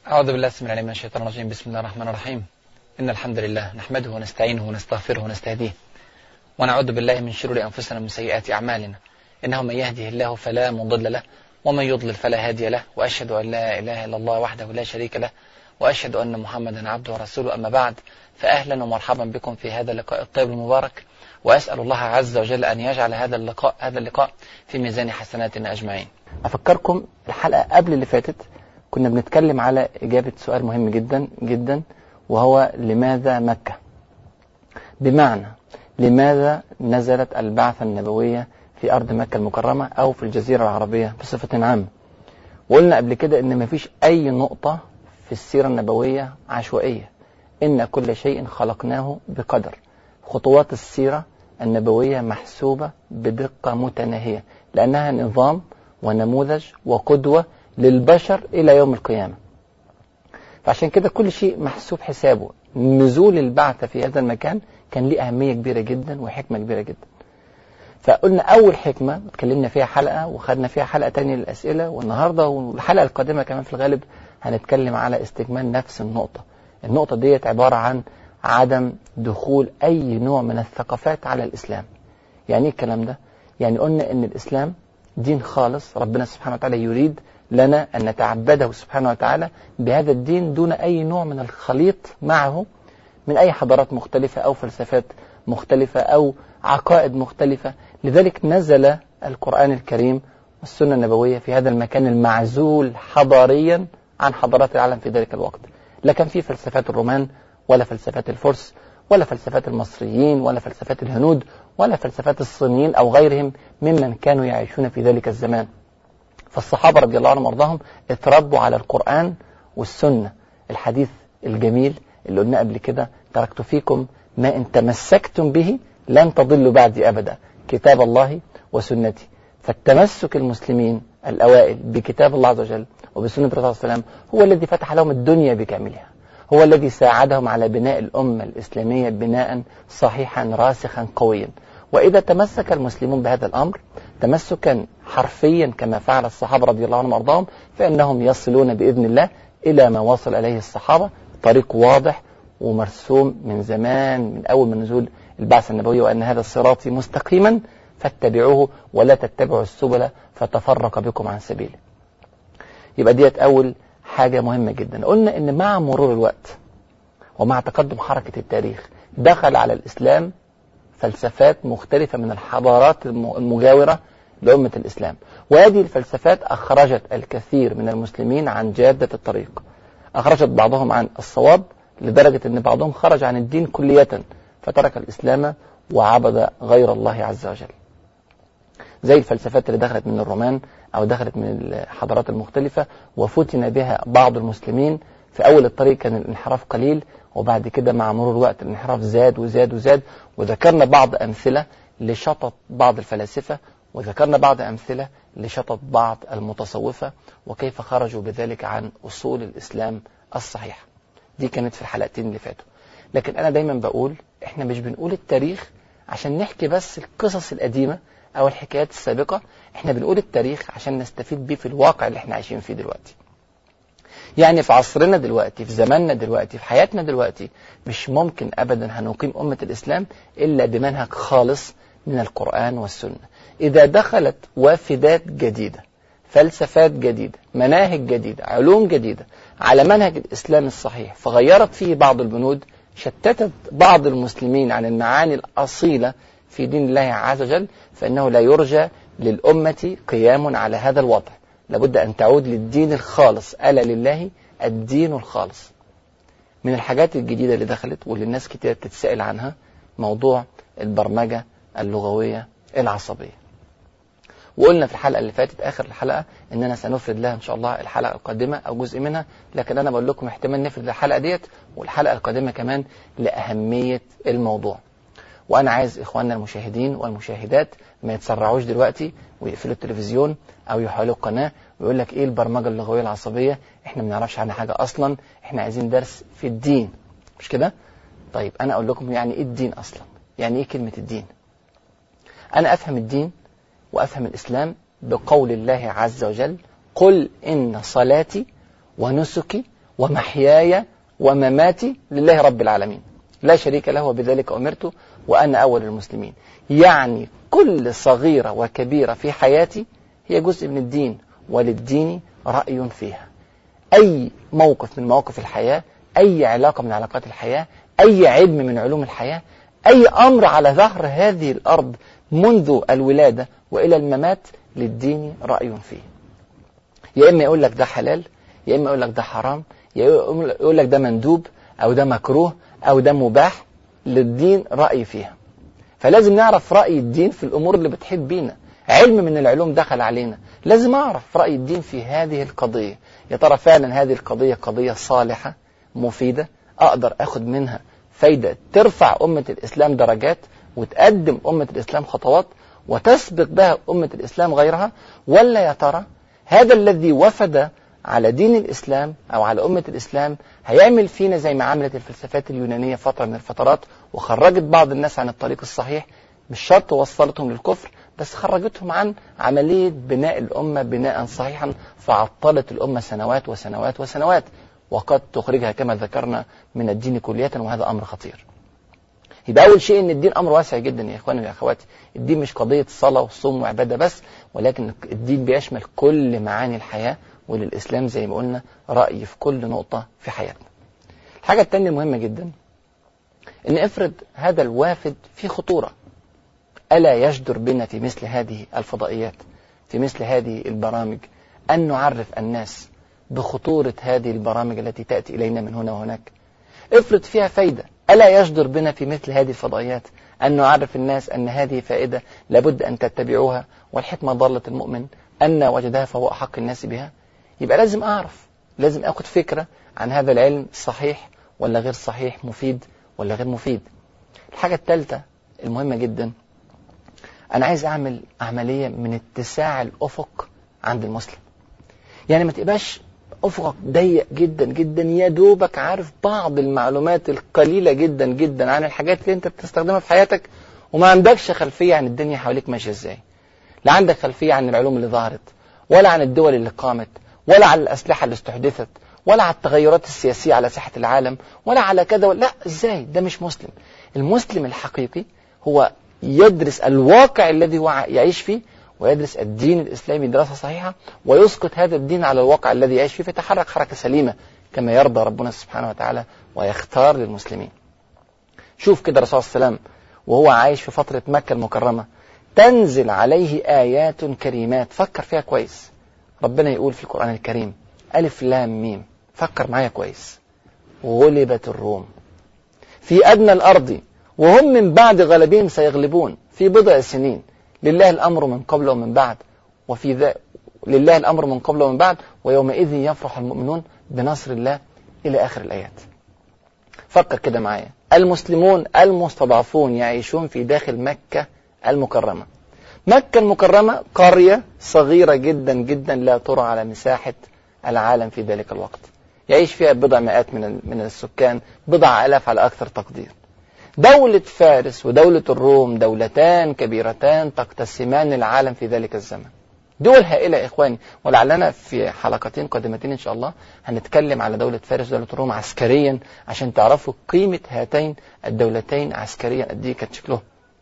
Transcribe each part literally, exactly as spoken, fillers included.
أعوذ بالله السميع العليم من الشيطان الرجيم. بسم الله الرحمن الرحيم. إن الحمد لله نحمده ونستعينه ونستغفره ونستهديه ونعوذ بالله من شرور أنفسنا ومن سيئات أعمالنا. إنه من يهده الله فلا مضل له ومن يضلل فلا هادي له، وأشهد أن لا إله إلا الله وحده لا شريك له، وأشهد أن محمدا عبده ورسوله. أما بعد، فأهلا ومرحبا بكم في هذا اللقاء الطيب المبارك، وأسأل الله عز وجل أن يجعل هذا اللقاء هذا اللقاء في ميزان حسناتنا أجمعين. أفكركم الحلقة قبل اللي فاتت كنا بنتكلم على إجابة سؤال مهم جدا جدا، وهو لماذا مكة؟ بمعنى لماذا نزلت البعثة النبوية في أرض مكة المكرمة أو في الجزيرة العربية بصفة عامة؟ وقلنا قبل كده إن مفيش أي نقطة في السيرة النبوية عشوائية، إن كل شيء خلقناه بقدر. خطوات السيرة النبوية محسوبة بدقة متناهية، لأنها نظام ونموذج وقدوة للبشر إلى يوم القيامة. فعشان كده كل شيء محسوب حسابه. نزول البعثة في هذا المكان كان ليه أهمية كبيرة جدا وحكمة كبيرة جدا. فقلنا أول حكمة اتكلمنا فيها حلقة، وخدنا فيها حلقة تانية للأسئلة، والنهاردة والحلقة القادمة كمان في الغالب هنتكلم على استكمال نفس النقطة. النقطة ديت عبارة عن عدم دخول أي نوع من الثقافات على الإسلام. يعني إيه الكلام ده؟ يعني قلنا إن الإسلام دين خالص، ربنا سبحانه وتعالى يريد لنا أن نتعبده سبحانه وتعالى بهذا الدين دون أي نوع من الخليط معه من أي حضارات مختلفة أو فلسفات مختلفة أو عقائد مختلفة. لذلك نزل القرآن الكريم والسنة النبوية في هذا المكان المعزول حضاريا عن حضارات العالم في ذلك الوقت. لا كان في فلسفات الرومان، ولا فلسفات الفرس، ولا فلسفات المصريين، ولا فلسفات الهنود، ولا فلسفات الصينيين أو غيرهم ممن كانوا يعيشون في ذلك الزمان. فالصحابة رضي الله عنهم وارضاهم اتربوا على القرآن والسنة، الحديث الجميل اللي قلنا قبل كده: تركت فيكم ما إن تمسكتم به لن تضلوا بعدي أبدا، كتاب الله وسنتي. فالتمسك المسلمين الأوائل بكتاب الله عز وجل وبسنة الرسول صلى الله عليه وسلم هو الذي فتح لهم الدنيا بكاملها، هو الذي ساعدهم على بناء الأمة الإسلامية بناء صحيحا راسخا قويا. وإذا تمسك المسلمون بهذا الأمر تمسكا حرفيا كما فعل الصحابة رضي الله عنهم وارضاهم، فإنهم يصلون بإذن الله إلى ما وصل إليه الصحابة. طريق واضح ومرسوم من زمان، من أول من نزول البعثة النبوية، وأن هذا الصراط مستقيما فاتبعوه ولا تتبعوا السبل فتفرق بكم عن سبيله. يبقى ديت أول حاجة مهمة جدا. قلنا إن مع مرور الوقت ومع تقدم حركة التاريخ دخل على الإسلام فلسفات مختلفة من الحضارات المجاورة لأمة الإسلام، وهذه الفلسفات أخرجت الكثير من المسلمين عن جادة الطريق، أخرجت بعضهم عن الصواب لدرجة أن بعضهم خرج عن الدين كلية فترك الإسلام وعبد غير الله عز وجل، زي الفلسفات اللي دخلت من الرومان أو دخلت من الحضارات المختلفة وفتن بها بعض المسلمين. في أول الطريق كان الانحراف قليل، وبعد كده مع مرور الوقت الانحراف زاد وزاد وزاد. وذكرنا بعض أمثلة لشطط بعض الفلاسفة، وذكرنا بعض أمثلة لشطط بعض المتصوفة، وكيف خرجوا بذلك عن أصول الإسلام الصحيح. دي كانت في الحلقتين اللي فاتوا. لكن أنا دايما بقول إحنا مش بنقول التاريخ عشان نحكي بس القصص القديمة أو الحكايات السابقة، إحنا بنقول التاريخ عشان نستفيد بيه في الواقع اللي إحنا عايشين فيه دلوقتي. يعني في عصرنا دلوقتي، في زماننا دلوقتي، في حياتنا دلوقتي، مش ممكن أبدا هنقيم أمة الإسلام إلا بمنهج خالص من القرآن والسنة. إذا دخلت وافدات جديدة، فلسفات جديدة، مناهج جديدة، علوم جديدة على منهج الإسلام الصحيح فغيرت فيه بعض البنود، شتتت بعض المسلمين عن المعاني الأصيلة في دين الله عز وجل، فإنه لا يرجى للأمة قيام على هذا الوضع. لابد أن تعود للدين الخالص، ألا لله الدين الخالص. من الحاجات الجديدة اللي دخلت واللي الناس كتير تتسأل عنها موضوع البرمجة اللغوية العصبية. وقلنا في الحلقة اللي فاتت آخر الحلقة إننا سنفرد لها إن شاء الله الحلقة القادمة أو جزء منها، لكن أنا بقول لكم احتمال نفرد الحلقة ديت والحلقة القادمة كمان لأهمية الموضوع. وأنا عايز إخواننا المشاهدين والمشاهدات ما يتسرعوش دلوقتي ويقفلوا التلفزيون أو يحولوا القناة ويقول لك إيه البرمجة اللغوية العصبية، إحنا ما نعرفش عنها حاجة أصلا، إحنا عايزين درس في الدين، مش كده؟ طيب أنا أقول لكم يعني إيه الدين أصلا؟ يعني إيه كلمة الدين؟ أنا أفهم الدين وأفهم الإسلام بقول الله عز وجل: قل إن صلاتي ونسكي ومحياي ومماتي لله رب العالمين لا شريك له وبذلك أمرت وأنا أول المسلمين. يعني كل صغيرة وكبيرة في حياتي هي جزء من الدين، وللدين رأي فيها. أي موقف من مواقف الحياة، أي علاقة من علاقات الحياة، أي علم من علوم الحياة، أي أمر على ظهر هذه الأرض منذ الولادة وإلى الممات للدين رأي فيه. يا إما يقول لك ده حلال، يا إما يقول لك ده حرام، يا يقول لك ده مندوب أو ده مكروه أو ده مباح، للدين رأي فيها. فلازم نعرف رأي الدين في الأمور اللي بتحيط بينا. علم من العلوم دخل علينا، لازم أعرف رأي الدين في هذه القضية. يا ترى فعلا هذه القضية قضية صالحة مفيدة أقدر أخذ منها فايدة ترفع أمة الإسلام درجات وتقدم أمة الإسلام خطوات وتسبق بها أمة الإسلام غيرها، ولا يا ترى هذا الذي وفد على دين الإسلام أو على أمة الإسلام هيعمل فينا زي ما عملت الفلسفات اليونانية فترة من الفترات وخرجت بعض الناس عن الطريق الصحيح، مش شرط وصلتهم للكفر بس خرجتهم عن عملية بناء الأمة بناء صحيحا، فعطلت الأمة سنوات وسنوات وسنوات، وقد تخرجها كما ذكرنا من الدين كلية، وهذا أمر خطير. يبقى أول شيء إن الدين أمر واسع جدا يا إخواني ويا أخواتي. الدين مش قضية صلاة وصوم وعبادة بس، ولكن الدين بيشمل كل معاني الحياة، وللإسلام زي ما قلنا رأي في كل نقطة في حياتنا. الحاجة الثانية المهمة جدا إن افرض هذا الوافد في خطورة، ألا يجدر بنا في مثل هذه الفضائيات، في مثل هذه البرامج، أن نعرف الناس بخطورة هذه البرامج التي تأتي إلينا من هنا وهناك؟ افرض فيها فايدة، ألا يجدر بنا في مثل هذه الفضائيات أن نعرف الناس أن هذه فائدة لابد أن تتبعوها، والحكمة ضالة المؤمن أن وجدها فهو أحق الناس بها؟ يبقى لازم أعرف، لازم أخذ فكرة عن هذا العلم صحيح ولا غير صحيح، مفيد ولا غير مفيد. الحاجة الثالثة المهمة جدا، أنا عايز أعمل عملية من اتساع الأفق عند المسلم. يعني ما تبقاش أفقك ضيق جدا جدا، يا دوبك عارف بعض المعلومات القليلة جدا جدا عن الحاجات اللي أنت بتستخدمها في حياتك، وما عندكش خلفية عن الدنيا حواليك ماشية إزاي. لا عندك خلفية عن العلوم اللي ظهرت، ولا عن الدول اللي قامت، ولا عن الأسلحة اللي استحدثت، ولا على التغيرات السياسية على ساحة العالم، ولا على كذا. لا، إزاي؟ ده مش مسلم. المسلم الحقيقي هو يدرس الواقع الذي هو يعيش فيه، ويدرس الدين الإسلامي دراسة صحيحة، ويسقط هذا الدين على الواقع الذي يعيش فيه، فيتحرك حركة سليمة كما يرضى ربنا سبحانه وتعالى ويختار للمسلمين. شوف كده الرسول صلى الله عليه وسلم وهو عايش في فترة مكة المكرمة تنزل عليه آيات كريمات، فكر فيها كويس. ربنا يقول في القرآن الكريم ألف لام ميم، فكر معايا كويس. غلبت الروم في أدنى الأرض وهم من بعد غلبهم سيغلبون في بضع سنين، لله الأمر من قبل ومن بعد، وفي ذا لله الأمر من قبل ومن بعد، ويومئذ يفرح المؤمنون بنصر الله، إلى آخر الآيات. فكر كده معايا، المسلمون المستضعفون يعيشون في داخل مكة المكرمة. مكة المكرمة قرية صغيرة جدا جدا لا ترى على مساحة العالم في ذلك الوقت، يعيش فيها بضع مئات من من السكان، بضع آلاف على أكثر تقدير. دولة فارس ودولة الروم دولتان كبيرتان تقتسمان العالم في ذلك الزمن، دول هائلة يا إخواني. ولعلنا في حلقتين قادمتين إن شاء الله هنتكلم على دولة فارس ودولة الروم عسكريا، عشان تعرفوا قيمة هاتين الدولتين عسكريا قد إيه كانت شكلهم.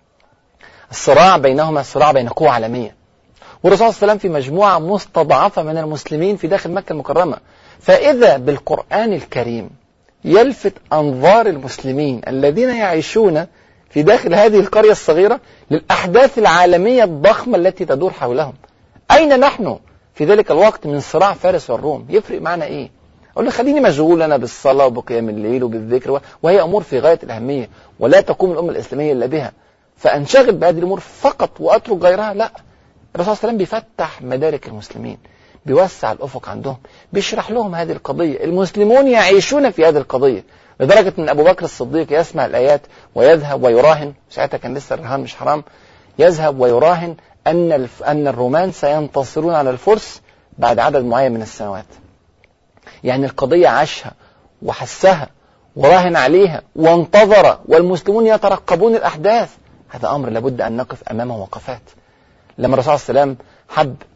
الصراع بينهما صراع بين قوى عالمية، والرسول صلى الله عليه وسلم في مجموعة مستضعفة من المسلمين في داخل مكة المكرمة. فإذا بالقرآن الكريم يلفت أنظار المسلمين الذين يعيشون في داخل هذه القرية الصغيرة للأحداث العالمية الضخمة التي تدور حولهم. أين نحن في ذلك الوقت من صراع فارس والروم؟ يفرق معنا إيه؟ أقول له خليني مشغول أنا بالصلاة وبقيام الليل وبالذكر، وهي أمور في غاية الأهمية ولا تقوم الأمة الإسلامية إلا بها، فأنشغل بهذه الأمور فقط وأترك غيرها؟ لا، الرسول صلى الله عليه وسلم بيفتح مدارك المسلمين، بيوسع الأفق عندهم، بيشرح لهم هذه القضية. المسلمون يعيشون في هذه القضية لدرجة أن أبو بكر الصديق يسمع الآيات ويذهب ويراهن، ساعتها كان لسه الرهان مش حرام، يذهب ويراهن أن أن الرومان سينتصرون على الفرس بعد عدد معين من السنوات. يعني القضية عاشها وحسها وراهن عليها وانتظر، والمسلمون يترقبون الأحداث. هذا أمر لابد أن نقف أمامه وقفات. لما الرسول صلى الله عليه وسلم حب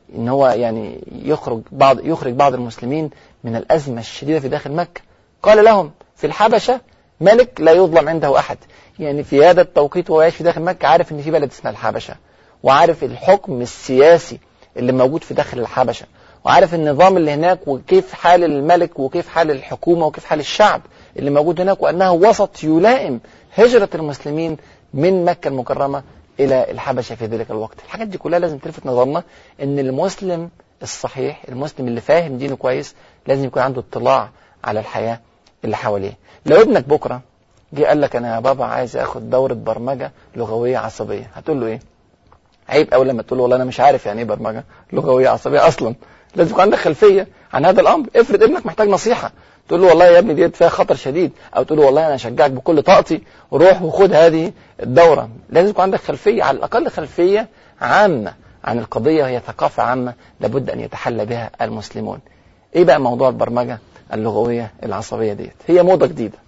ان هو يعني يخرج بعض يخرج بعض المسلمين من الأزمة الشديدة في داخل مكة. قال لهم في الحبشة ملك لا يظلم عنده أحد. يعني في هذا التوقيت وهو يعيش في داخل مكة عارف ان في بلد اسمها الحبشة، وعارف الحكم السياسي اللي موجود في داخل الحبشة، وعارف النظام اللي هناك وكيف حال الملك وكيف حال الحكومة وكيف حال الشعب اللي موجود هناك، وأنه وسط يلائم هجرة المسلمين من مكة المكرمة إلى الحبشة في ذلك الوقت. الحاجات دي كلها لازم تلفت نظرنا ان المسلم الصحيح، المسلم اللي فاهم دينه كويس، لازم يكون عنده اطلاع على الحياة اللي حواليه. لو ابنك بكرة جه قال لك انا يا بابا عايز اخد دورة برمجة لغوية عصبية، هتقول له ايه؟ عيب أوي لما تقول له والله انا مش عارف يعني ايه برمجة لغوية عصبية اصلا. لازم يكون عندك خلفية عن هذا الامر. افرض ابنك محتاج نصيحة، تقول له والله يا ابني ديت فيها خطر شديد، او تقول له والله انا اشجعك بكل طاقتي وروح وخد هذه الدورة. لازم يكون عندك خلفية، على الاقل خلفية عامة عن القضية، وهي ثقافة عامة لابد ان يتحلى بها المسلمون. ايه بقى موضوع البرمجة اللغوية العصبية ديت؟ هي موضة جديدة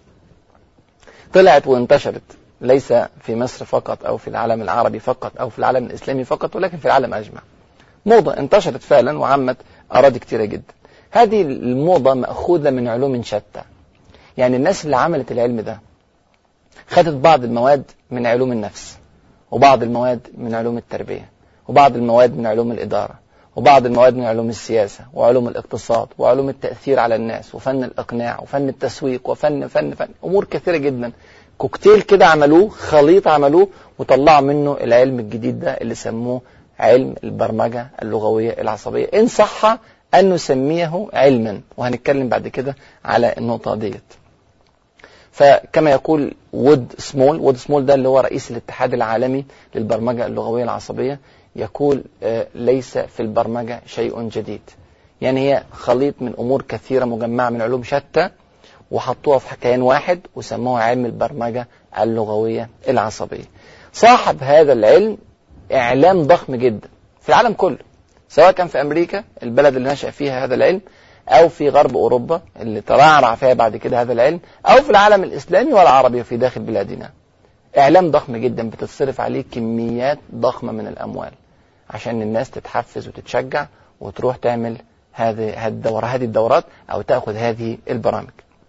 طلعت وانتشرت، ليس في مصر فقط او في العالم العربي فقط او في العالم الاسلامي فقط، ولكن في العالم اجمع. موضة انتشرت فعلا وعمت اراضي كتيرة جدا. هذه الموضة مأخوذة من علوم شتى. يعني الناس اللي عملت العلم ده خدت بعض المواد من علوم النفس، وبعض المواد من علوم التربية، وبعض المواد من علوم الإدارة، وبعض المواد من علوم السياسة وعلوم الاقتصاد وعلوم التأثير على الناس وفن الإقناع وفن التسويق وفن فن فن أمور كثيرة جدا. كوكتيل كده عملوه، خليط عملوه، وطلعوا منه العلم الجديد ده اللي سموه علم البرمجة اللغوية العصبية، إن صح أن نسميه علما، وهنتكلم بعد كده على النقطة ديت. فكما يقول وود سمول، وود سمول ده اللي هو رئيس الاتحاد العالمي للبرمجة اللغوية العصبية، يقول آه ليس في البرمجة شيء جديد. يعني هي خليط من أمور كثيرة مجمعة من علوم شتى وحطوها في كيان واحد وسموها علم البرمجة اللغوية العصبية. صاحب هذا العلم إعلام ضخم جدا في العالم كله، سواء كان في أمريكا البلد اللي نشأ فيها هذا العلم، أو في غرب أوروبا اللي ترعرع فيها بعد كده هذا العلم، أو في العالم الإسلامي والعربي في داخل بلادنا. إعلام ضخم جدا بتتصرف عليه كميات ضخمة من الأموال عشان الناس تتحفز وتتشجع وتروح تعمل هذه الدورة هذه الدورات أو تأخذ هذه البرامج.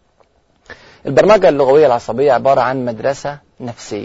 البرمجة اللغوية العصبية عبارة عن مدرسة نفسية.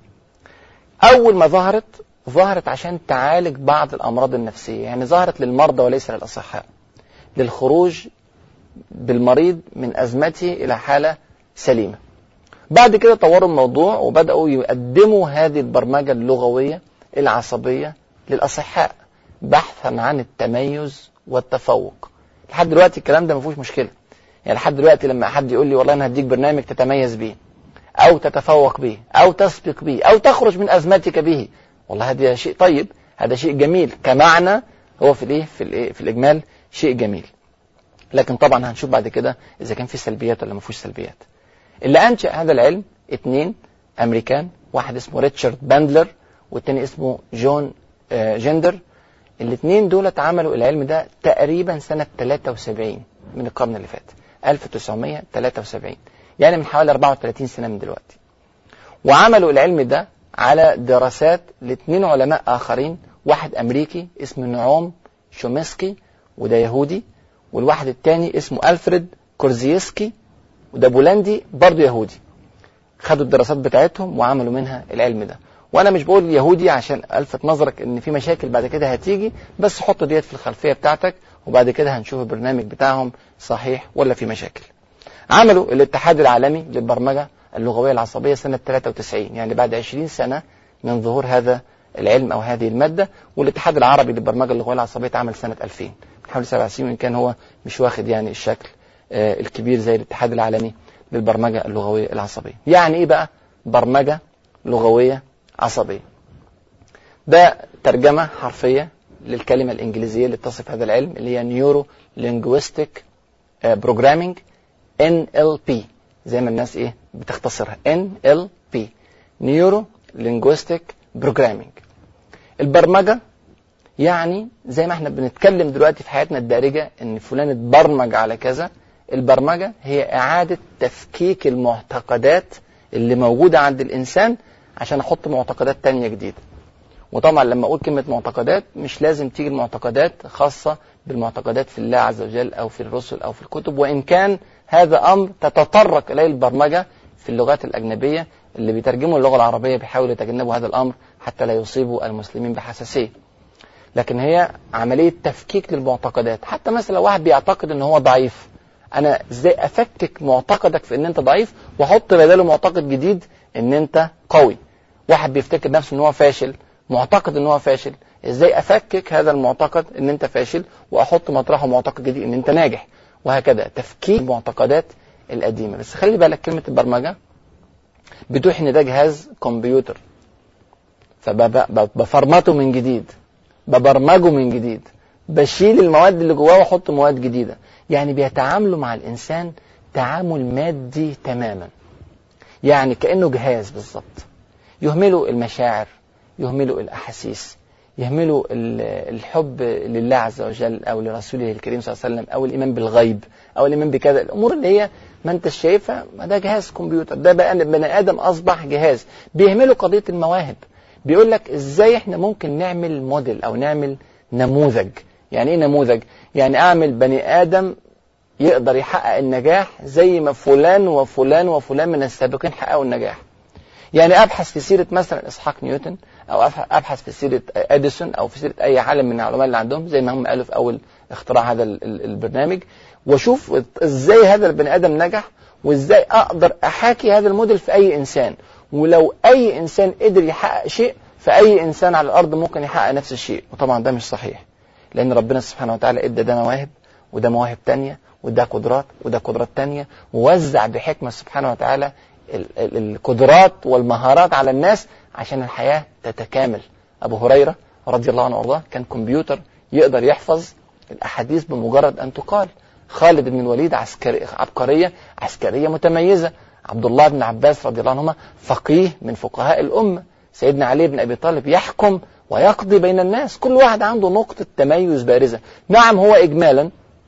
أول ما ظهرت ظهرت عشان تعالج بعض الأمراض النفسية، يعني ظهرت للمرضى وليس للأصحاء، للخروج بالمريض من أزمته إلى حالة سليمة. بعد كده طوروا الموضوع وبدأوا يقدموا هذه البرمجة اللغوية العصبية للأصحاء بحثا عن التميز والتفوق. لحد دلوقتي الكلام ده ما فيهوش مشكلة. يعني لحد دلوقتي لما حد يقول لي والله أنا هديك برنامج تتميز به أو تتفوق به أو تسبق به أو تخرج من أزمتك به، والله هذا شيء طيب، هذا شيء جميل كمعنى، هو في الايه في الايه في الإجمال شيء جميل. لكن طبعا هنشوف بعد كده إذا كان في سلبيات ولا ما فيهوش سلبيات. اللي أنشأ هذا العلم اثنين أمريكان، واحد اسمه ريتشارد باندلر والتاني اسمه جون جندر. الاثنين دول عملوا العلم ده تقريبا سنة ثلاثة وسبعين من القرن اللي فات، ألف وتسعمائة وثلاثة وسبعين، يعني من حوالي أربعة وثلاثين سنة من دلوقتي. وعملوا العلم ده على دراسات لاثنين علماء آخرين، واحد أمريكي اسمه نعوم شومسكي وده يهودي، والواحد الثاني اسمه ألفريد كورزيسكي وده بولندي برضه يهودي. خدوا الدراسات بتاعتهم وعملوا منها العلم ده. وانا مش بقول يهودي عشان الفت نظرك ان في مشاكل بعد كده هتيجي، بس حط ديت في الخلفية بتاعتك وبعد كده هنشوف البرنامج بتاعهم صحيح ولا في مشاكل. عملوا الاتحاد العالمي للبرمجة اللغوية العصبية سنة ثلاثة وتسعين، يعني بعد عشرين سنة من ظهور هذا العلم او هذه المادة. والاتحاد العربي للبرمجة اللغوية العصبية اتعمل سنة ألفين، حوالي سبع سنين، وان كان هو مش واخد يعني الشكل آه الكبير زي الاتحاد العالمي للبرمجة اللغوية العصبية. يعني ايه بقى برمجة لغوية عصبية؟ ده ترجمة حرفية للكلمة الإنجليزية اللي تصف هذا العلم اللي هي نيورو لينجويستيك بروجرامينج إن إل بي، زي ما الناس ايه بتختصرها إن إل بي، نيورو لينجويستيك بروجرامينج. البرمجة يعني زي ما احنا بنتكلم دلوقتي في حياتنا الدارجة ان فلان اتبرمج على كذا، البرمجة هي إعادة تفكيك المعتقدات اللي موجودة عند الإنسان عشان أحط معتقدات تانية جديدة. وطبعا لما اقول كلمة معتقدات مش لازم تيجي المعتقدات خاصة بالمعتقدات في الله عز وجل او في الرسل او في الكتب، وان كان هذا امر تتطرق اليه البرمجة في اللغات الاجنبية. اللي بيترجموا اللغة العربية بيحاولوا يتجنبوا هذا الامر حتى لا يصيبوا المسلمين بحساسية. لكن هي عملية تفكيك للمعتقدات. حتى مثلا لو واحد بيعتقد ان هو ضعيف، انا ازاي افكك معتقدك في ان انت ضعيف واحط بداله معتقد جديد ان انت قوي؟ واحد بيفتكر نفسه ان هو فاشل، معتقد ان هو فاشل، ازاي افكك هذا المعتقد ان انت فاشل واحط مطرحه معتقد جديد ان انت ناجح؟ وهكذا تفكيك المعتقدات القديمة. بس خلي بالك كلمة البرمجة بتوحي ان ده جهاز كمبيوتر، فبفرمته من جديد، ببرمجه من جديد، بشيل المواد اللي جواه واحط مواد جديدة. يعني بيتعاملوا مع الإنسان تعامل مادي تماما، يعني كأنه جهاز بالضبط. يهملوا المشاعر، يهملوا الأحاسيس، يهملوا الحب لله عز وجل أو لرسوله الكريم صلى الله عليه وسلم، أو الإيمان بالغيب، أو الإيمان بكذا الأمور اللي هي ما أنت شايفها. ما ده جهاز كمبيوتر، ده بقى بني آدم أصبح جهاز. بيهملوا قضية المواهب. بيقول لك إزاي إحنا ممكن نعمل موديل أو نعمل نموذج. يعني إيه نموذج؟ يعني أعمل بني آدم يقدر يحقق النجاح زي ما فلان وفلان وفلان من السابقين حققوا النجاح. يعني أبحث في سيرة مثلا إسحاق نيوتن، أو أبحث في سيرة أديسون، أو في سيرة أي عالم من العلماء اللي عندهم زي ما هم قالوا في أول اختراع هذا البرنامج، وأشوف إزاي هذا البني آدم نجح، وإزاي أقدر أحاكي هذا الموديل في أي إنسان. ولو أي إنسان قدر يحقق شيء، فأي إنسان على الأرض ممكن يحقق نفس الشيء. وطبعا ده مش صحيح، لأن ربنا سبحانه وتعالى إدى ده مواهب وده مواهب تانية، وده قدرات وده قدرات تانية، ووزع بحكمة سبحانه وتعالى القدرات والمهارات على الناس عشان الحياة تتكامل. أبو هريرة رضي الله عنه وارضاه كان كمبيوتر يقدر يحفظ الأحاديث بمجرد أن تقال. خالد بن الوليد عسكري عبقرية عسكرية متميزة. عبد الله بن عباس رضي الله عنهما فقيه من فقهاء الأمة. سيدنا علي بن أبي طالب يحكم ويقضي بين الناس. كل واحد عنده نقطة تميز بارزة. نعم هو إجمالا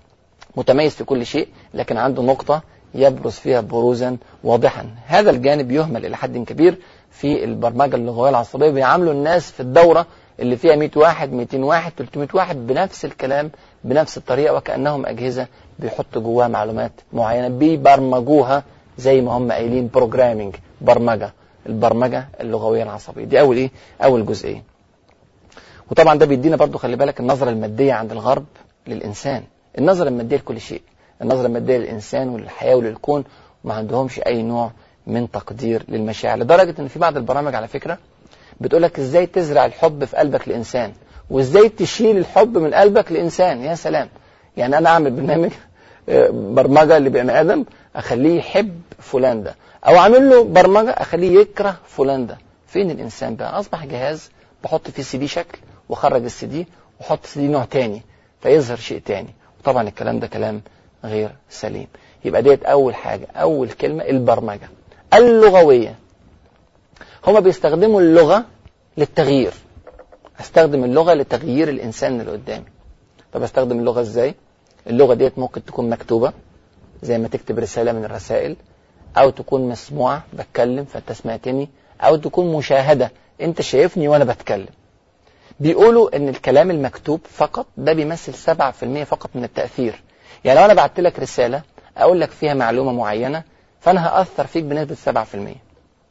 متميز في كل شيء، لكن عنده نقطة يبرز فيها بروزا واضحا. هذا الجانب يهمل إلى حد كبير في البرمجة اللغوية العصبية. بيعاملوا الناس في الدورة اللي فيها مئة واحد مئتين واحد ثلاثمئة واحد بنفس الكلام بنفس الطريقة، وكأنهم أجهزة بيحطوا جواها معلومات معينة بيبرمجوها زي ما هم قايلين بروجرامينج، برمجة. البرمجة اللغوية العصبية دي أول إيه؟ أول جزئية. وطبعا ده بيدينا برضو خلي بالك النظرة المادية عند الغرب للإنسان، النظرة المادية لكل شيء، النظرة المادية للإنسان وللحياة وللكون، وما عندهمش أي نوع من تقدير للمشاعر. لدرجة أن في بعض البرامج على فكرة بتقولك إزاي تزرع الحب في قلبك لإنسان، وإزاي تشيل الحب من قلبك لإنسان. يا سلام! يعني أنا أعمل برنامج برمجة لبني آدم أخليه يحب فلان ده، أو أعمل له برمجة أخليه يكره فلان ده. فين الإنسان بقى؟ أصبح جهاز بحط فيه سي دي شكل، وخرج السي دي وحط سي دي نوع تاني فيظهر شيء تاني. وطبعا الكلام ده كلام غير سليم. يبقى ديت أول حاجة، أول كلمة البرمجة اللغوية. هما بيستخدموا اللغة للتغيير. استخدم اللغة لتغيير الإنسان اللي قدامي. طب استخدم اللغة إزاي؟ اللغة ديت ممكن تكون مكتوبة زي ما تكتب رسالة من الرسائل، أو تكون مسموعة بتكلم فأنت سمعتني، أو تكون مشاهدة أنت شايفني وأنا بتكلم. بيقولوا أن الكلام المكتوب فقط ده بيمثل سبعة في المئة فقط من التأثير. يعني لو أنا بعت لك رسالة أقول لك فيها معلومة معينة، فأنا هأثر فيك بنسبة سبعة في المئة.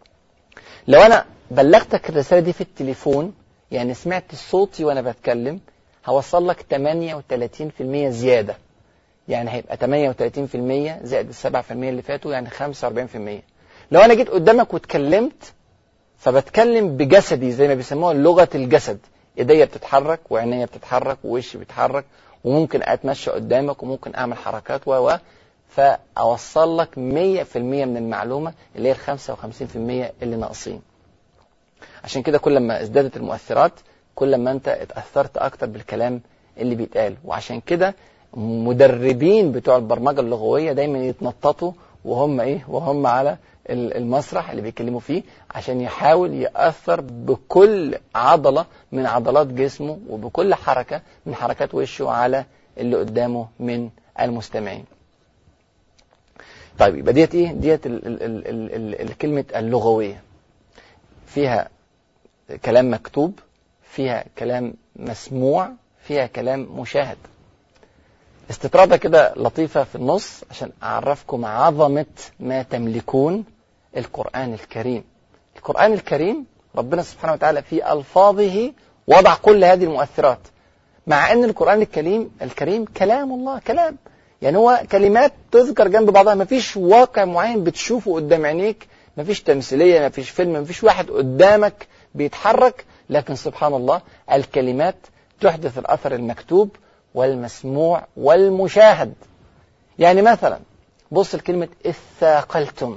لو أنا بلغتك الرسالة دي في التليفون، يعني سمعت صوتي وأنا بتكلم، هوصل لك ثمانية وثلاثين في المئة زيادة. يعني هيبقى ثمانية وثلاثين في المئة زائد السبعة في المئة اللي فاتوا، يعني خمسة وأربعين في المئة. لو أنا جيت قدامك واتكلمت، فبتكلم بجسدي زي ما بيسموها لغة الجسد. إيديا بتتحرك وعينيا بتتحرك ووشي بيتحرك، وممكن أتمشى قدامك وممكن أعمل حركات و فأوصل لك مية في المئة من المعلومة اللي هي الخمسة وخمسين في المئة اللي ناقصين. عشان كده كل ما ازدادت المؤثرات كل ما أنت اتأثرت أكتر بالكلام اللي بيتقال. وعشان كده مدربين بتوع البرمجة اللغوية دايما يتنططوا وهم إيه وهم على المسرح اللي بيتكلموا فيه، عشان يحاول يأثر بكل عضلة من عضلات جسمه وبكل حركة من حركات وشه على اللي قدامه من المستمعين. طيب يبقى ديت ايه ديت ال ال ال ال ال الكلمة اللغوية، فيها كلام مكتوب، فيها كلام مسموع، فيها كلام مشاهد. استطرادة كده لطيفة في النص عشان أعرفكم عظمة ما تملكون القرآن الكريم. القرآن الكريم ربنا سبحانه وتعالى في ألفاظه وضع كل هذه المؤثرات، مع أن القرآن الكريم الكريم كلام الله، كلام يعني هو كلمات تذكر جنب بعضها، ما فيش واقع معين بتشوفه قدام عينيك، ما فيش تمثيلية، ما فيش فيلم، ما فيش واحد قدامك بيتحرك، لكن سبحان الله الكلمات تحدث الأثر المكتوب والمسموع والمشاهد. يعني مثلا بص الكلمة اثاقلتم،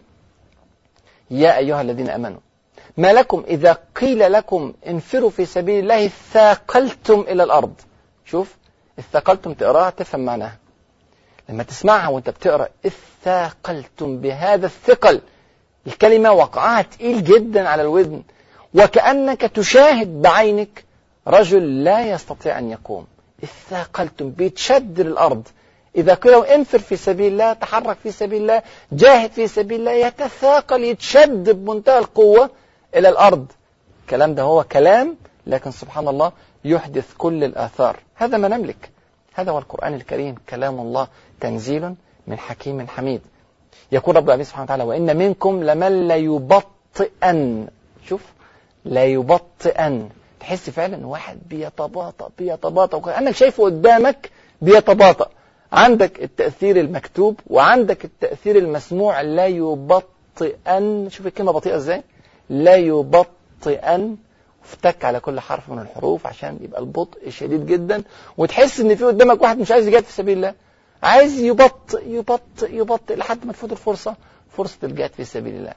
يا أيها الذين أمنوا ما لكم إذا قيل لكم انفروا في سبيل الله ثاقلتم إلى الأرض. شوف اثاقلتم تقراها تفهم معناها، لما تسمعها وانت بتقرأ اثاقلتم بهذا الثقل، الكلمة وقعها تقيل جدا على الودن، وكأنك تشاهد بعينك رجل لا يستطيع أن يقوم. اثاقلتم بيتشد الأرض، إذا قيل انفر في سبيل الله، تحرك في سبيل الله، جاهد في سبيل الله، يتثاقل يتشد بمنتهى القوة إلى الأرض. الكلام ده هو كلام، لكن سبحان الله يحدث كل الآثار. هذا ما نملك، هذا هو القرآن الكريم، كلام الله تنزيل من حكيم حميد. يقول رب العالمين سبحانه وتعالى وإن منكم لمن ليبطئن. شوف ليبطئن، تحس فعلا واحد بيتباطأ بيتباطأ وكأنك شايفه قدامك بيتباطأ. عندك التأثير المكتوب وعندك التأثير المسموع. لا يبطئن، شوف الكلمة بطيئة ازاي، لا يبطئن، افتك على كل حرف من الحروف عشان يبقى البطء شديد جدا، وتحس ان في قدامك واحد مش عايز يجاهد في سبيل الله، عايز يبطئ يبطئ يبطئ لحد ما تفوت الفرصة، فرصة الجهاد في سبيل الله.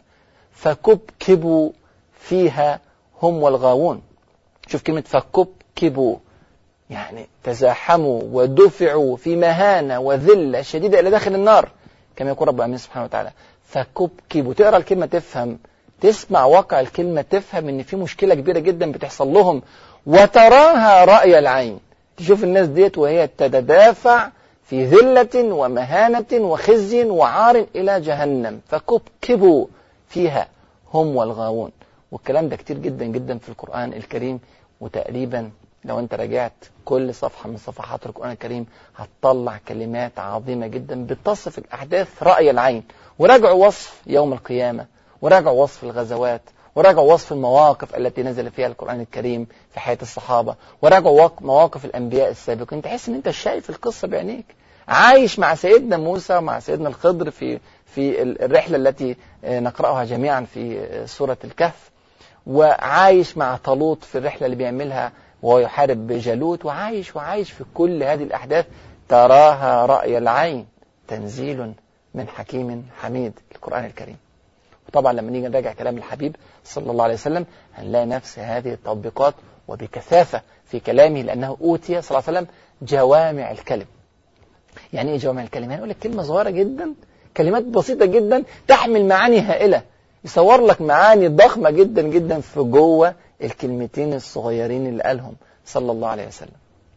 فكبكبوا فيها هم والغاوون. شوف كلمة فكبكبوا، يعني تزاحموا ودفعوا في مهانة وذلة شديدة إلى داخل النار، كما يقول رب العالمين سبحانه وتعالى. فكبكبوا، تقرأ الكلمة تفهم، تسمع واقع الكلمة تفهم ان في مشكلة كبيرة جدا بتحصل لهم، وتراها رأي العين. تشوف الناس ديت وهي تتدافع في ذلة ومهانة وخزي وعار إلى جهنم. فكبكبوا فيها هم والغاوون. والكلام ده كتير جدا جدا في القرآن الكريم، وتقريبا لو انت راجعت كل صفحة من صفحات القرآن الكريم هتطلع كلمات عظيمة جدا بتصف الأحداث رأي العين. وراجعوا وصف يوم القيامة، وراجعوا وصف الغزوات، وراجعوا وصف المواقف التي نزل فيها القرآن الكريم في حياة الصحابة، وراجعوا مواقف الأنبياء السابقين. تحس ان انت شايف القصة بعينيك، عايش مع سيدنا موسى ومع سيدنا الخضر في في الرحلة التي نقرأها جميعا في سورة الكهف، وعايش مع طالوت في الرحلة اللي بيعملها وهو يحارب بجالوت، وعايش وعايش في كل هذه الأحداث تراها رأي العين، تنزيل من حكيم حميد، القرآن الكريم. وطبعا لما نيجي نراجع كلام الحبيب صلى الله عليه وسلم هنلاقي نفس هذه التطبيقات وبكثافة في كلامه، لأنه أوتي صلى الله عليه وسلم جوامع الكلم. يعني إيه جوامع الكلم؟ يعني يقول لك كلمة صغيرة جدا، كلمات بسيطة جدا تحمل معاني هائلة، يصور لك معاني ضخمة جدا جدا في جوه الكلمتين الصغيرين اللي قالهم صلى الله عليه وسلم.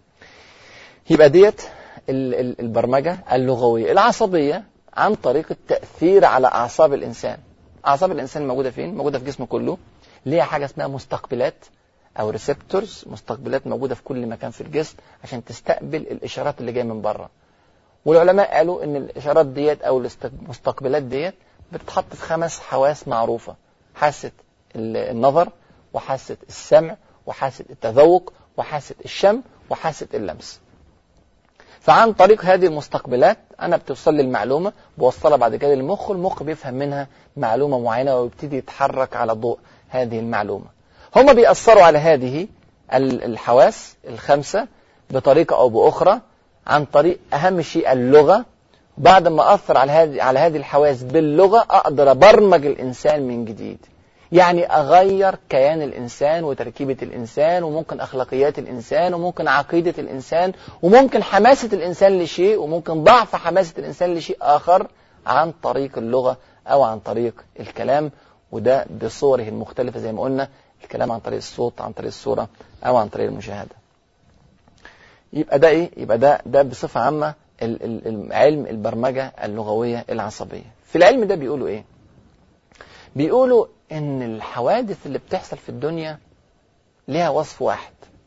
يبقى ديت البرمجة اللغوية العصبية عن طريق التأثير على أعصاب الإنسان. أعصاب الإنسان موجودة فين؟ موجودة في جسمه كله، ليها حاجة اسمها مستقبلات أو ريسبتورز، مستقبلات موجودة في كل مكان في الجسم عشان تستقبل الإشارات اللي جاية من بره. والعلماء قالوا إن الإشارات ديت أو المستقبلات ديت بتتحط في خمس حواس معروفة: حاسة النظر، وحاسة السمع، وحاسة التذوق، وحاسة الشم، وحاسة اللمس. فعن طريق هذه المستقبلات أنا بتوصل لي المعلومة، بوصلها بعد كده للمخ، والمخ بيفهم منها معلومة معينة ويبتدي يتحرك على ضوء هذه المعلومة. هم بيأثروا على هذه الحواس الخمسة بطريقة أو بأخرى عن طريق أهم شيء اللغة. بعد ما أثر على هذه على هذه الحواس باللغة أقدر أبرمج الإنسان من جديد، يعني أغير كيان الإنسان وتركيبة الإنسان، وممكن أخلاقيات الإنسان، وممكن عقيدة الإنسان، وممكن حماسة الإنسان لشيء، وممكن ضعف حماسة الإنسان لشيء آخر عن طريق اللغة أو عن طريق الكلام، وده بصوره المختلفة زي ما قلنا، الكلام عن طريق الصوت، عن طريق الصورة، أو عن طريق المشاهدة. يبقى ده إيه؟ يبقى ده ده بصفة عامة علم البرمجة اللغوية العصبية. في العلم ده بيقولوا إيه؟ بيقولوا إن الحوادث اللي بتحصل في الدنيا لها وصف واحد،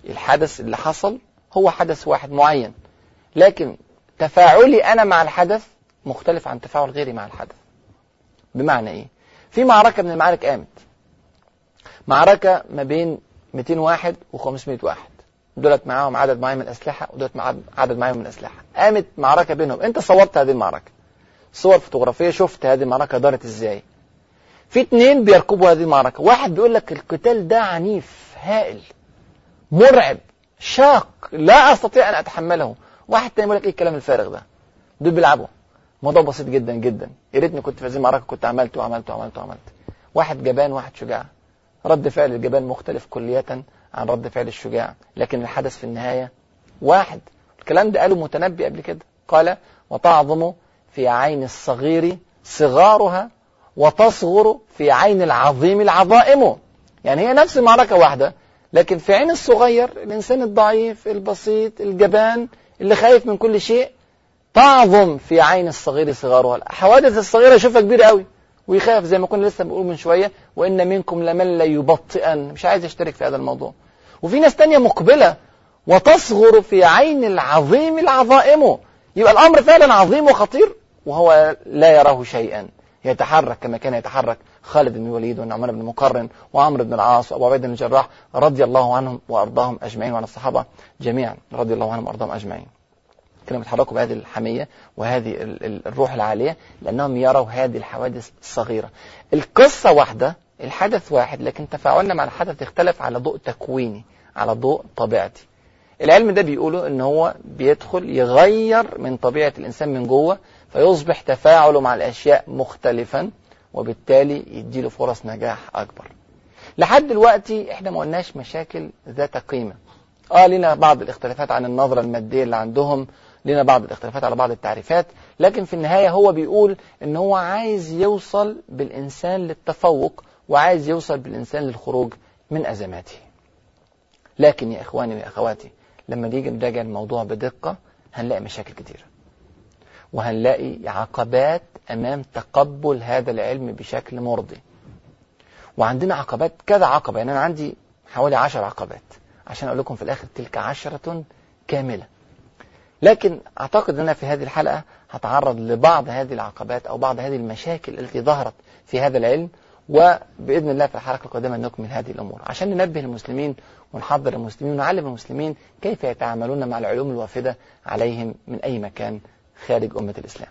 الحدث اللي حصل هو حدث واحد معين، لكن تفاعلي أنا مع الحدث مختلف عن تفاعل غيري مع الحدث. بمعنى إيه؟ في معركة من المعارك قامت، معركة ما بين مئتين واحد وخمسمائة واحد، دولت معاهم عدد معين من الأسلحة ودولت مع عدد معين من الأسلحة، قامت معركة بينهم. أنت صورت هذه المعركة، صور فوتوغرافية، شفت هذه المعركة دارت إزاي. في اتنين بيركبوا هذه المعركة، واحد بيقول لك القتال ده عنيف هائل مرعب شاق لا أستطيع أن أتحمله، واحد تاني يقول لك إيه الكلام الفارغ ده، دول بيلعبوا. موضوع بسيط جدا جدا، يا ريتني كنت في هذه المعركة كنت عملت وعملت وعملت وعملت. واحد جبان واحد شجاع، رد فعل الجبان مختلف كلية عن رد فعل الشجاع، لكن الحدث في النهاية واحد. الكلام ده قاله متنبي قبل كده، قال وتعظم في عين الصغير صغارها وتصغر في عين العظيم العظائم. يعني هي نفس المعركة واحدة، لكن في عين الصغير الإنسان الضعيف البسيط الجبان اللي خايف من كل شيء، تعظم في عين الصغير صغارها. الحوادث الصغيرة يشوفها كبيرة قوي ويخاف، زي ما كنا لسه بنقول من شوية وإن منكم لمن لا يبطئن، مش عايز يشترك في هذا الموضوع. وفي ناس تانية مقبلة وتصغر في عين العظيم العظائم، يبقى الأمر فعلا عظيم وخطير وهو لا يراه شيئا، يتحرك كما كان يتحرك خالد بن الوليد والنعمان بن مقرن وعمرو بن العاص وأبو عبيدة بن الجراح رضي الله عنهم وأرضاهم أجمعين، وعن الصحابة جميعا رضي الله عنهم وأرضاهم أجمعين. كانوا بيتحركوا بهذه الحمية وهذه الروح العالية لأنهم يروا هذه الحوادث الصغيرة. القصة واحدة، الحدث واحد، لكن تفاعلنا مع الحدث يختلف على ضوء تكويني، على ضوء طبيعتي. العلم ده بيقوله ان هو بيدخل يغير من طبيعة الإنسان من جوه، فيصبح تفاعله مع الأشياء مختلفا، وبالتالي يديله فرص نجاح أكبر. لحد دلوقتي احنا ما قلناش مشاكل ذات قيمة. اه لنا بعض الاختلافات عن النظرة المادية اللي عندهم، لنا بعض الاختلافات على بعض التعريفات، لكن في النهاية هو بيقول ان هو عايز يوصل بالإنسان للتفوق وعايز يوصل بالإنسان للخروج من أزماته. لكن يا إخواني ويا أخواتي، لما نيجي نراجع الموضوع بدقة هنلاقي مشاكل كتيرة، وهنلاقي عقبات أمام تقبل هذا العلم بشكل مرضي. وعندنا عقبات كذا عقبة، يعني أنا عندي حوالي عشر عقبات عشان أقول لكم في الآخر تلك عشرة كاملة. لكن أعتقد أن في هذه الحلقة هتعرض لبعض هذه العقبات أو بعض هذه المشاكل التي ظهرت في هذا العلم، وبإذن الله في الحلقة القادمة نكمل هذه الأمور عشان ننبه المسلمين ونحضر المسلمين ونعلم المسلمين كيف يتعاملون مع العلوم الوافدة عليهم من أي مكان خارج أمة الإسلام.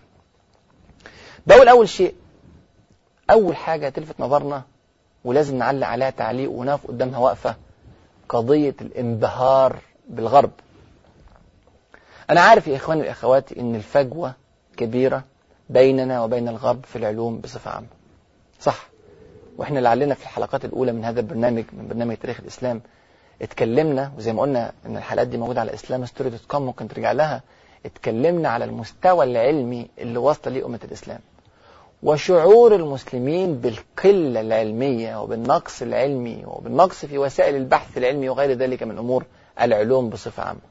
بقول أول شيء، أول حاجة تلفت نظرنا ولازم نعلق عليها تعليق ونقف قدامها وقفة، قضية الانبهار بالغرب. أنا عارف يا إخواني وأخواتي إن الفجوة كبيرة بيننا وبين الغرب في العلوم بصفة عامة، صح. وإحنا لعلنا في الحلقات الأولى من هذا البرنامج، من برنامج تاريخ الإسلام، اتكلمنا، وزي ما قلنا إن الحلقات دي موجودة على اسلام ستوري دوت كوم ممكن ترجع لها، اتكلمنا على المستوى العلمي اللي وصل ليه أمة الإسلام وشعور المسلمين بالقلة العلمية وبالنقص العلمي وبالنقص في وسائل البحث العلمي وغير ذلك من أمور العلوم بصفة عامة.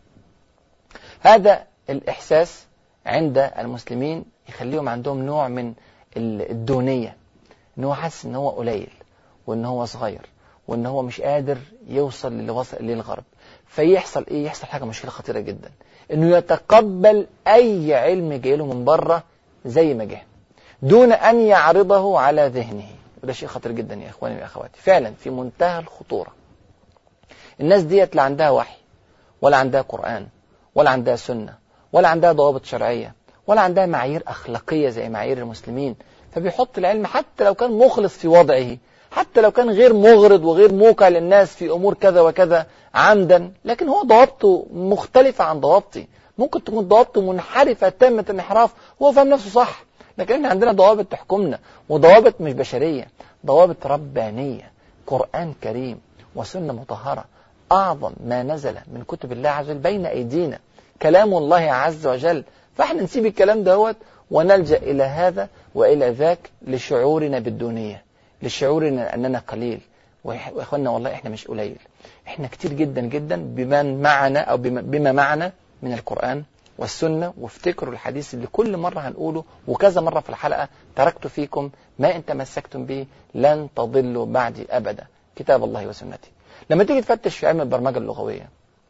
هذا الإحساس عند المسلمين يخليهم عندهم نوع من الدونية، إن هو حاسس إن هو قليل وإن هو صغير وإن هو مش قادر يوصل للي وصل إليه الغرب. فيحصل إيه؟ يحصل حاجة مشكلة خطيرة جدا، إنه يتقبل أي علم جاي له من بره زي ما جه دون أن يعرضه على ذهنه، وده شيء خطير جدا يا إخواني وأخواتي، فعلا في منتهى الخطورة. الناس ديت لا عندها وحي ولا عندها قرآن ولا عندها سنة ولا عندها ضوابط شرعية ولا عندها معايير أخلاقية زي معايير المسلمين، فبيحط العلم حتى لو كان مخلص في وضعه، حتى لو كان غير مغرض وغير موقع للناس في أمور كذا وكذا عمدا، لكن هو ضوابطه مختلفة عن ضوابطي، ممكن تكون ضوابطه منحرفة تامة الانحراف، هو فاهم نفسه صح، لكن احنا عندنا ضوابط تحكمنا، وضوابط مش بشرية، ضوابط ربانية، قرآن كريم وسنة مطهرة، أعظم ما نزل من كتب الله عز وجل بين أيدينا، كلام الله عز وجل. فاحنا نسيب الكلام دوت ونلجأ إلى هذا وإلى ذاك لشعورنا بالدونية، لشعورنا أننا قليل. وإخواننا والله إحنا مش قليل، إحنا كتير جدا جدا بمن معنا أو بما معنا من القرآن والسنة. وافتكروا الحديث اللي كل مرة هنقوله وكذا مرة في الحلقة، تركت فيكم ما إن تمسكتم به لن تضلوا بعدي أبدا، كتاب الله وسنتي. لما تيجي تفتش في علم البرمجة اللغوية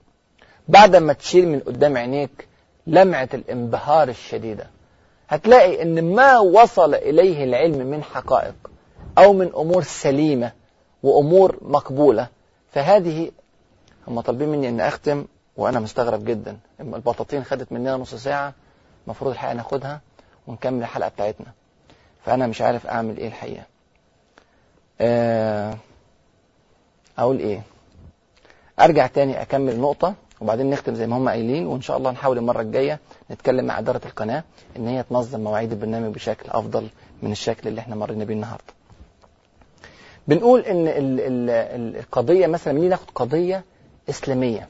بعد ما تشيل من قدام عينيك لمعة الانبهار الشديدة، هتلاقي ان ما وصل اليه العلم من حقائق او من امور سليمة وامور مقبولة، فهذه هم طالبين مني ان اختم وانا مستغرب جدا. البطاطين خدت مننا نص ساعة، المفروض الحقيقة ناخدها ونكمل الحلقة بتاعتنا، فانا مش عارف اعمل ايه الحقيقة. اقول ايه؟ ارجع تاني اكمل نقطة وبعدين نختم زي ما هم قايلين، وان شاء الله نحاول المرة الجاية نتكلم مع ادارة القناة ان هي تنظم مواعيد البرنامج بشكل افضل من الشكل اللي احنا مرينا بيه النهاردة. بنقول ان ال ال القضية مثلا، منين ناخد قضية اسلامية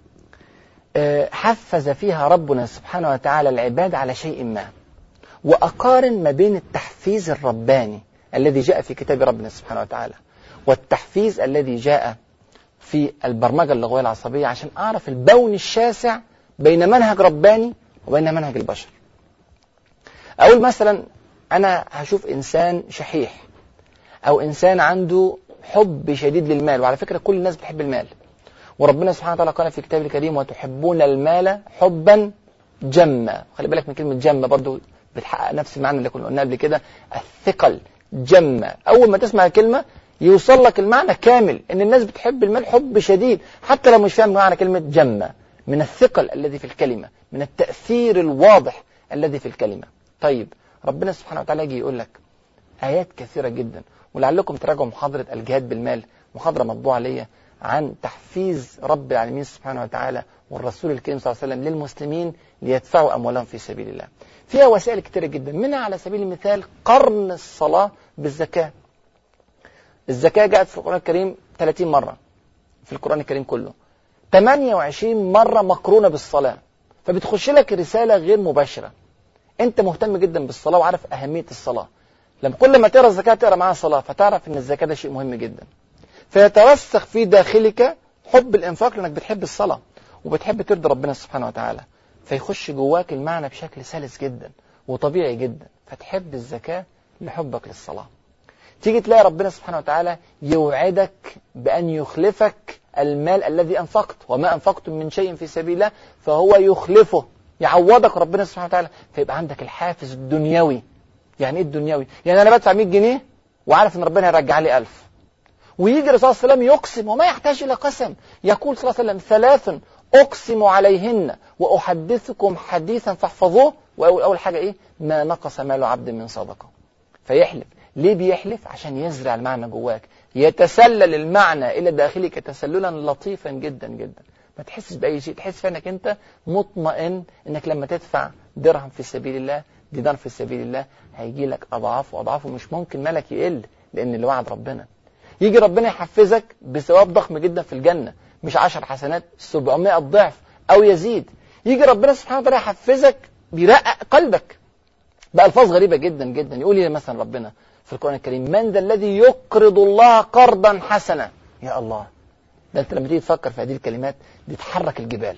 حفز فيها ربنا سبحانه وتعالى العباد على شيء ما، واقارن ما بين التحفيز الرباني الذي جاء في كتاب ربنا سبحانه وتعالى والتحفيز الذي جاء في البرمجة اللغوية العصبية، عشان أعرف البون الشاسع بين منهج رباني وبين منهج البشر. أقول مثلا أنا هشوف إنسان شحيح أو إنسان عنده حب شديد للمال، وعلى فكرة كل الناس بتحب المال، وربنا سبحانه وتعالى قال في كتابه الكريم وتحبون المال حبا جما. خلي بالك من كلمة جما، برضو بتحقق نفس المعنى اللي كنا قلنا قبل كده، الثقل جما. أول ما تسمع الكلمة يوصل لك المعنى كامل، ان الناس بتحب المال حب شديد حتى لو مش فاهم معنى كلمة جمة، من الثقل الذي في الكلمة، من التأثير الواضح الذي في الكلمة. طيب ربنا سبحانه وتعالى يجي يقول لك آيات كثيرة جدا، ولعلكم تراجعوا محاضرة الجهاد بالمال، محاضرة مطبوعة ليا عن تحفيز رب العالمين سبحانه وتعالى والرسول الكريم صلى الله عليه وسلم للمسلمين ليدفعوا أموالهم في سبيل الله. فيها وسائل كثيرة جدا، منها على سبيل المثال قرن الصلاة بالزكاة. الزكاة جاءت في القرآن الكريم ثلاثين مرة في القرآن الكريم كله، ثمانية وعشرين مرة مقرونة بالصلاة، فبتخش لك رسالة غير مباشرة. انت مهتم جدا بالصلاة وعارف أهمية الصلاة، لما كل ما تقرأ الزكاة تقرأ معها الصلاة، فتعرف ان الزكاة ده شيء مهم جدا، فيترسخ في داخلك حب الإنفاق لأنك بتحب الصلاة وبتحب ترضي ربنا سبحانه وتعالى، فيخش جواك المعنى بشكل سلس جدا وطبيعي جدا، فتحب الزكاة لحبك للصلاة. تيجي تلاقي ربنا سبحانه وتعالى يوعدك بأن يخلفك المال الذي أنفقت، وما أنفقتم من شيء في سبيل الله فهو يخلفه، يعوضك ربنا سبحانه وتعالى، فيبقى عندك الحافز الدنيوي. يعني إيه الدنيوي؟ يعني أنا بدفع مية جنيه وعارف أن ربنا يرجع لي ألف، ويجي الرسول صلى الله عليه وسلم يقسم وما يحتاج إلى قسم، يقول صلى الله عليه وسلم ثلاث أقسم عليهن وأحدثكم حديثا فاحفظوه. وأول حاجة إيه؟ ما نقص مال عبد من صدقة. فيحلف. ليه بيحلف؟ عشان يزرع المعنى جواك، يتسلل المعنى إلى داخلك تسللا لطيفا جدا جدا، ما تحسش بأي شيء، تحس فإنك أنت مطمئن إنك لما تدفع درهم في سبيل الله، دينار في سبيل الله، هيجي لك أضعاف وأضعاف، ومش ممكن مالك يقل، لأن اللي وعد ربنا. يجي ربنا يحفزك بثواب ضخم جدا في الجنة، مش عشر حسنات، سبعمائة ضعف أو يزيد. يجي ربنا سبحانه وتعالى يحفزك بيرقق قلبك بألفاظ غريبة جدا جدا. يقول لي مثلا ربنا في القرآن الكريم من ذا الذي يقرض الله قرضا حسنا. يا الله، ده انت لما تيجي تفكر في هذه الكلمات بتحرك الجبال.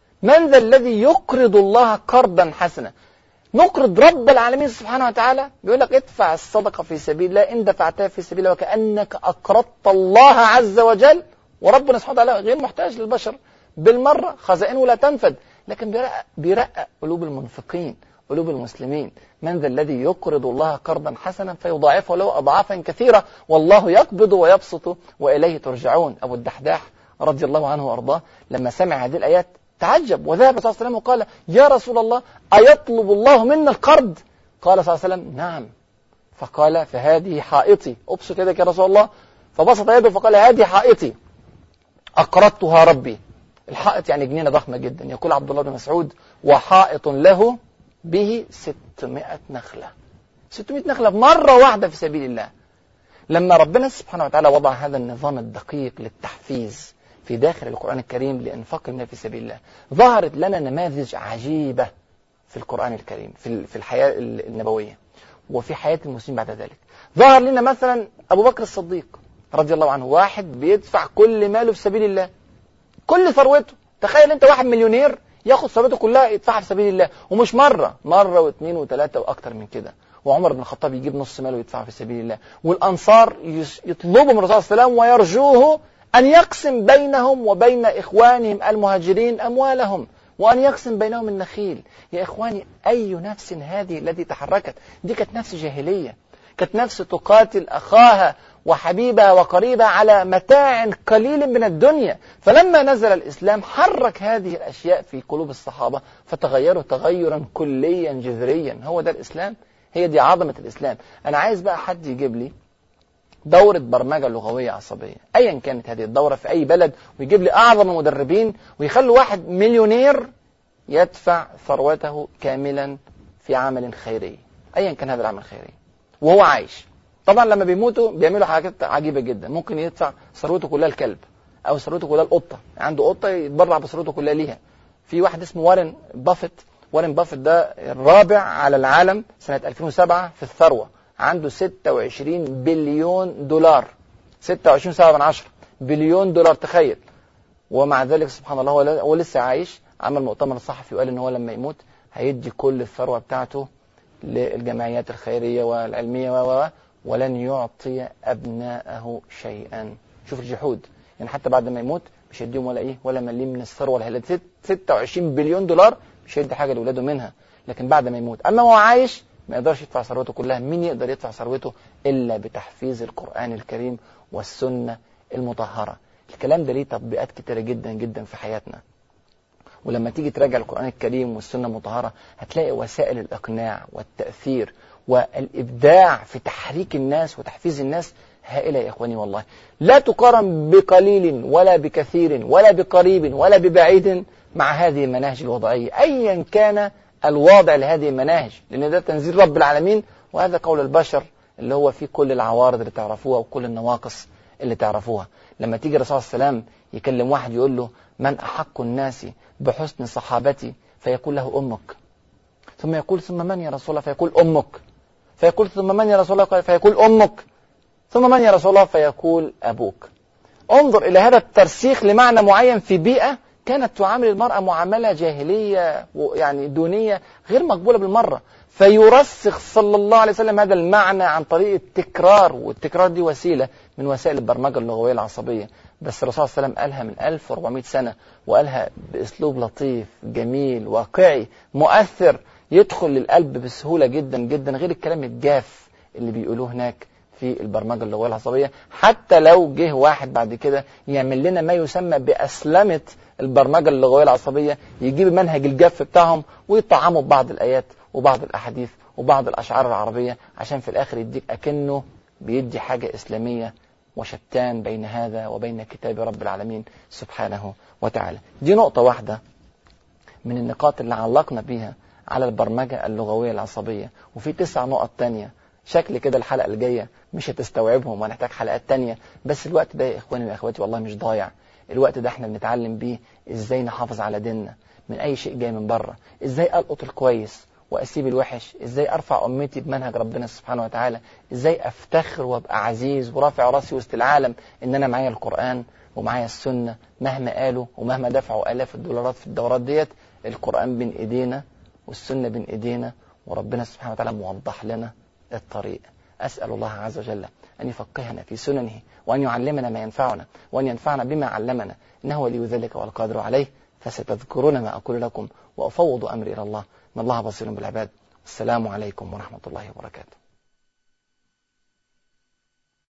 من ذا الذي يقرض الله قرضا حسنا، نقرض رب العالمين سبحانه وتعالى. بيقول لك ادفع الصدقة في سبيل الله، إن دفعتها في سبيل الله وكأنك أقرضت الله عز وجل، وربنا سبحانه وتعالى غير محتاج للبشر بالمرة، خزائنه لا تنفد، لكن بيرقق, بيرقق قلوب المنفقين، قلوب المسلمين. من ذا الذي يقرض الله قرضا حسنا فيضاعفه له أضعافا كثيرة والله يقبض ويبسط وإليه ترجعون. أبو الدحداح رضي الله عنه وأرضاه لما سمع هذه الآيات تعجب، وذهب صلى الله عليه وسلم وقال يا رسول الله أيطلب الله منا القرض؟ قال صلى الله عليه وسلم نعم. فقال فهذه حائطي، أبسط يدك يا رسول الله. فبسط يده فقال هذه حائطي أقرضتها ربي. الحائط يعني جنينة ضخمة جدا. يقول عبد الله بن مسعود وحائط له به ستمائة نخلة، ستمائة نخلة مرة واحدة في سبيل الله. لما ربنا سبحانه وتعالى وضع هذا النظام الدقيق للتحفيز في داخل القرآن الكريم لإنفاق المال في سبيل الله، ظهرت لنا نماذج عجيبة في القرآن الكريم، في الحياة النبوية وفي حياة المسلمين بعد ذلك. ظهر لنا مثلا أبو بكر الصديق رضي الله عنه، واحد بيدفع كل ماله في سبيل الله، كل ثروته. تخيل أنت واحد مليونير ياخد ثروته كلها يدفعها في سبيل الله، ومش مرة مرة واثنين وثلاثة وأكتر من كده. وعمر بن الخطاب يجيب نص ماله ويدفعه في سبيل الله. والأنصار يطلبوا من الرسول صلى الله عليه وسلم ويرجوه أن يقسم بينهم وبين إخوانهم المهاجرين أموالهم، وأن يقسم بينهم النخيل. يا إخواني، أي نفس هذه التي تحركت؟ دي كانت نفس جاهلية، كانت نفس تقاتل أخاها وحبيبها وقريبها على متاع قليل من الدنيا. فلما نزل الإسلام حرك هذه الأشياء في قلوب الصحابة فتغيروا تغيرا كليا جذريا. هو ده الإسلام، هي دي عظمة الإسلام. أنا عايز بقى حد يجيب لي دورة برمجة لغوية عصبية أيا كانت هذه الدورة في أي بلد، ويجيب لي أعظم المدربين، ويخلي واحد مليونير يدفع ثروته كاملا في عمل خيري أيا كان هذا العمل الخيري وهو عايش. طبعا لما بيموتوا بيعملوا حاجات عجيبة جدا، ممكن يدفع ثروته كلها الكلب أو ثروته كلها القطة، عنده قطة يتبرع بثروته كلها ليها. في واحد اسمه وارن بافيت، وارن بافيت ده الرابع على العالم سنة ألفين وسبعة في الثروة، عنده ستة وعشرين بليون دولار، ستة وعشرين سبعة من عشرة بليون دولار، تخيل. ومع ذلك سبحان الله هو لسه عايش. عمل مؤتمر صحفي وقال ان هو لما يموت هيدي كل الثروة بتاعته للجمعيات الخيرية والعلمية و ولن يعطي أبناءه شيئا. شوف الجحود، يعني حتى بعد ما يموت مش هيديهم ولا ايه ولا مليم من الثروة الهائلة، ستة وعشرين بليون دولار مش هيدي حاجة لأولاده منها. لكن بعد ما يموت، أما هو عايش ما يقدرش يدفع ثروته كلها. مين يقدر يدفع ثروته إلا بتحفيظ القرآن الكريم والسنة المطهرة؟ الكلام ده ليه تطبيقات كتيرة جدا جدا في حياتنا. ولما تيجي تراجع القرآن الكريم والسنة المطهرة هتلاقي وسائل الإقناع والتأثير والإبداع في تحريك الناس وتحفيز الناس هائلة يا إخواني والله. لا تقارن بقليل ولا بكثير ولا بقريب ولا ببعيد مع هذه المناهج الوضعية أيا كان الواضع لهذه المناهج، لأن ده تنزيل رب العالمين، وهذا قول البشر اللي هو فيه كل العوارض اللي تعرفوها وكل النواقص اللي تعرفوها. لما تيجي الرسول صلى الله عليه وسلم يكلم واحد يقول له من أحق الناس بحسن صحابتي، فيقول له أمك، ثم يقول ثم من يا رسول الله، فيقول أمك، فيقول ثم من يا رسول الله، فيقول أمك، ثم من يا رسول الله، فيقول أبوك. انظر إلى هذا الترسيخ لمعنى معين في بيئة كانت تعامل المرأة معاملة جاهلية يعني دونية غير مقبولة بالمرة، فيرسخ صلى الله عليه وسلم هذا المعنى عن طريق التكرار، والتكرار دي وسيلة من وسائل البرمجة اللغوية العصبية. بس الرسول صلى الله عليه وسلم قالها من ألف وأربعمائة سنة، وقالها بأسلوب لطيف جميل واقعي مؤثر يدخل للقلب بسهولة جدا جدا، غير الكلام الجاف اللي بيقولوه هناك في البرمجة اللغوية العصبية. حتى لو جه واحد بعد كده يعمل لنا ما يسمى بأسلمة البرمجة اللغوية العصبية، يجيب منهج الجاف بتاعهم ويطعموا ببعض الآيات وبعض الأحاديث وبعض الأشعار العربية، عشان في الآخر يديك أكنه بيدي حاجة إسلامية، وشتان بين هذا وبين كتاب رب العالمين سبحانه وتعالى. دي نقطة واحدة من النقاط اللي علقنا بيها على البرمجة اللغوية العصبية، وفي تسع نقط تانية شكل كده الحلقة الجاية مش هتستوعبهم وهنحتاج حلقات تانية. بس الوقت ده يا إخواني وأخواتي والله مش ضايع، الوقت ده احنا بنتعلم بيه ازاي نحافظ على ديننا من أي شيء جاي من بره، ازاي ألقط الكويس وأسيب الوحش، ازاي أرفع أمتي بمنهج ربنا سبحانه وتعالى، ازاي أفتخر وأبقى عزيز ورافع راسي وسط العالم إن أنا معايا القرآن ومعايا السنة مهما قالوا ومهما دفعوا آلاف الدولارات في الدورات ديت. القرآن بين إيدينا والسنة بين إيدينا، وربنا سبحانه وتعالى موضح لنا الطريق. أسأل الله عز وجل أن يفقهنا في سننه، وأن يعلمنا ما ينفعنا، وأن ينفعنا بما علمنا، إنه ولي ذلك والقادر عليه. فستذكرون ما أقول لكم وأفوض أمري إلى الله، إن الله بصير بالعباد. السلام عليكم ورحمة الله وبركاته.